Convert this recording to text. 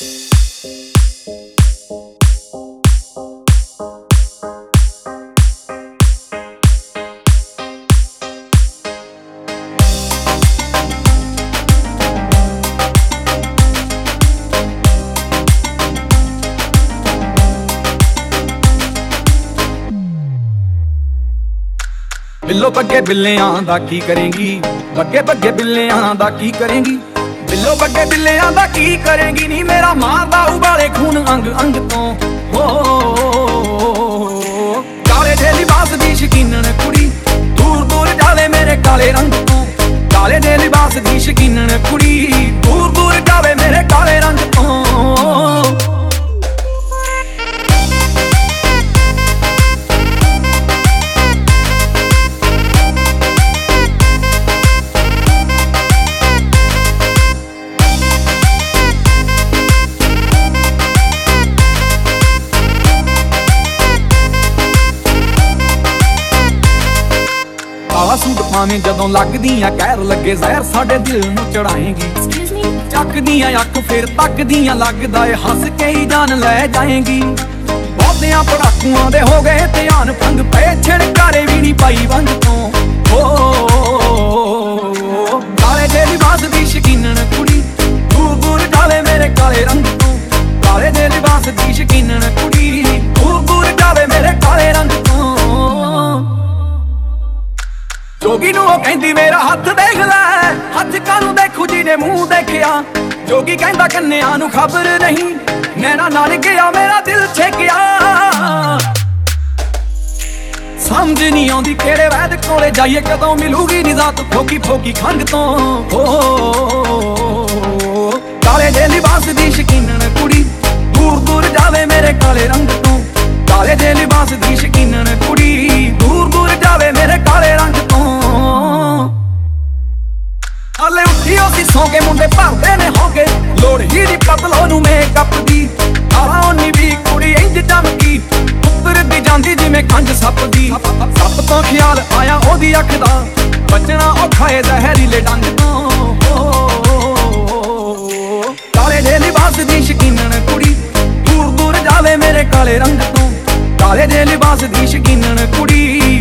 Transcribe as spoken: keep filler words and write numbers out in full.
ਬਿੱਲੋ ਬੱਗੇ ਬਿੱਲਿਆਂ ਦਾ ਕੀ ਕਰੇਂਗੀ, ਬੱਗੇ ਬੱਗੇ ਬਿੱਲਿਆਂ ਦਾ ਕੀ ਕਰੇਂਗੀ, ਬਿੱਲੋ ਬੱਗੇ ਬਿੱਲਿਆਂ ਦਾ ਕੀ ਕਰੇਂਗੀ ਨੀ ਮੇਰਾ ਮਾਰਦਾ ਉਬਾਲੇ ਖੂਨ ਅੰਗ ਅੰਗ ਤੋਂ। ਹੋ ਕਾਲੇ ਦੇ ਲਿਬਾਸ ਦੀ ਸ਼ਕੀਨਣ ਕੁੜੀ, ਦੂਰ ਦੂਰ ਜਾਵੇ ਮੇਰੇ ਕਾਲੇ ਰੰਗ ਤੋਂ। ਕਾਲੇ ਦੇ ਲਿਬਾਸ ਦੀ ਸ਼ਕੀਨਣ ਕੁੜੀ, ਦੂਰ ਦੂਰ ਜਾਵੇ ਮੇਰੇ ਕਾਲੇ ਰੰਗ ਤੋਂ। ਕਾਲਾ ਸੂਟ ਪਾਵੇਂ ਜਦੋਂ ਲੱਗਦੀਆਂ ਕਹਿਰ ਲੱਗੇ ਜ਼ਹਿਰ ਸਾਡੇ ਦਿਲ ਨੂੰ ਚੜਾਏਂਗੀ। ਚੱਕਦੀਆਂ ਅੱਖ ਫੇਰ ਤੱਕਦੀਆਂ ਲੱਗਦਾ ਏ ਹੱਸ ਕੇ ਹੀ ਜਾਨ ਲੈ ਜਾਏਂਗੀ। ਬਹੁਤਿਆਂ ਪੜਾਕੂਆਂ ਦੇ ਹੋ ਗਏ ਧਿਆਨ ਭੰਗ ਪਏ ਛਿੜਕਾਰੇ ਵੀ ਨਹੀਂ ਪਾਈ ਵੰਗ ਤੋਂ। ਹੋ ਕਾਲੇ ਦੇ ਲਿਬਾਸ ਦੀ ਸ਼ਕੀਨਣ ਕੁੜੀ, ਦੂਰ ਦੂਰ ਜਾਵੇ ਮੇਰੇ ਕਾਲੇ ਰੰਗ ਤੋਂ। ਕਾਲੇ ਦੇ ਲਿਬਾਸ ਦੀ ਸ਼ਕੀਨਣ ਕੁੜੀ, ਦੂਰ ਦੂਰ ਜਾਵੇ ਮੇਰੇ ਕਾਲੇ ਰੰਗ ਤੋਂ। ਜੋਗੀ ਨੂੰ ਉਹ ਕਹਿੰਦੀ ਮੇਰਾ ਹੱਥ ਦੇਖ ਲੈ, ਹੱਥ ਕਾਹਨੂੰ ਦੇਖੂ ਜਿਹਨੇ ਮੂੰਹ ਦੇਖਿਆ। ਜੋਗੀ ਕਹਿੰਦਾ ਕੰਨਿਆਂ ਨੂੰ ਖਬਰ ਨਹੀਂ, ਨੈਣਾ ਨਾਲ ਗਿਆ ਮੇਰਾ ਦਿਲ ਛੇਕਿਆ। ਸਮਝ ਨਹੀਂ ਆਉਂਦੀ ਕਿਹੜੇ ਵੈਦ ਕੋਲੇ ਜਾਈਏ, ਕਦੋਂ ਮਿਲੂਗੀ ਨਿਜ਼ਾਤ ਫੋਕੀ ਫੋਕੀ ਖੰਗ ਤੋਂ। ਕਾਲੇ ਦੇ ਲਿਬਾਸ ਦੀ ਸ਼ਕੀਨਣ ਕੁੜੀ, ਦੂਰ ਦੂਰ ਜਾਵੇ ਮੇਰੇ ਕਾਲੇ ਰੰਗ ਤੋਂ। ਕਾਲੇ ਦੇ ਲਿਬਾਸ ਦੀ ਸ਼ਕੀਨਣ ਕੁੜੀ, ਦੂਰ ਦੂਰ ਜਾਵੇ ਮੇਰੇ ਕਾਲੇ ਰੰਗ ਤੋਂ। ਹਾਲੇ ਉੱਠੀ ਉਹਦੀ ਸੌਂ ਕੇ ਮੁੰਡੇ ਭਰਦੇ ਨੇ ਹੋਗੇ, ਲੋੜ ਹੀ ਦੀ ਪਤਲੋ ਨੂੰ ਮੇਕਅਪ ਦੀ। ਆਲਾ ਉਨੀ ਵੀ ਕੁੜੀ ਇੰਜ ਚਮਕੀ, ਉੱਤਰਦੀ ਜਾਂਦੀ ਜਿਵੇਂ ਕੰਜ ਸੱਪ ਦੀ। ਸੱਪ ਤੋਂ ਖਿਆਲ ਆਇਆ ਉਹਦੀ ਅੱਖ ਦਾ, ਬਚਣਾ ਔਖਾ ਏ ਜ਼ਹਿਰੀਲੇ ਡੰਗ ਤੋਂ। ਕਾਲੇ ਦੇ ਲਿਬਾਸ ਦੀ ਸ਼ਕੀਨਣ ਕੁੜੀ, ਦੂਰ ਦੂਰ ਜਾਵੇ ਮੇਰੇ ਕਾਲੇ ਰੰਗ ਤੋਂ। ਕਾਲੇ ਦੇ ਲਿਬਾਸ ਦੀ ਸ਼ਕੀਨਣ ਕੁੜੀ,